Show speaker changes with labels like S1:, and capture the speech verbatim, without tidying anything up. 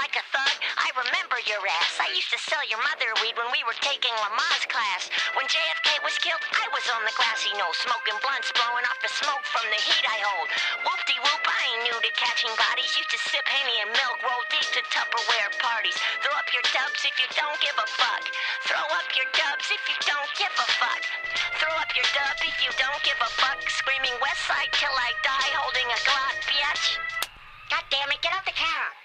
S1: like a thug? I remember your ass. I used to sell your mother weed when we were taking Lamaze class. When J F K was killed, I was on the grassy knoll, smoking blunts, blowing off the smoke from the heat I hold. Whoop-de-whoop, I ain't new to catching bodies. Used to sip Henny and milk, roll deep to Tupperware parties. Throw up your dubs if you don't give a fuck. Throw up your dubs if you don't give a fuck. Throw up your dub if you don't give a fuck. Screaming West Side till I die, holding a Glock, bitch. God damn it, get out the camera.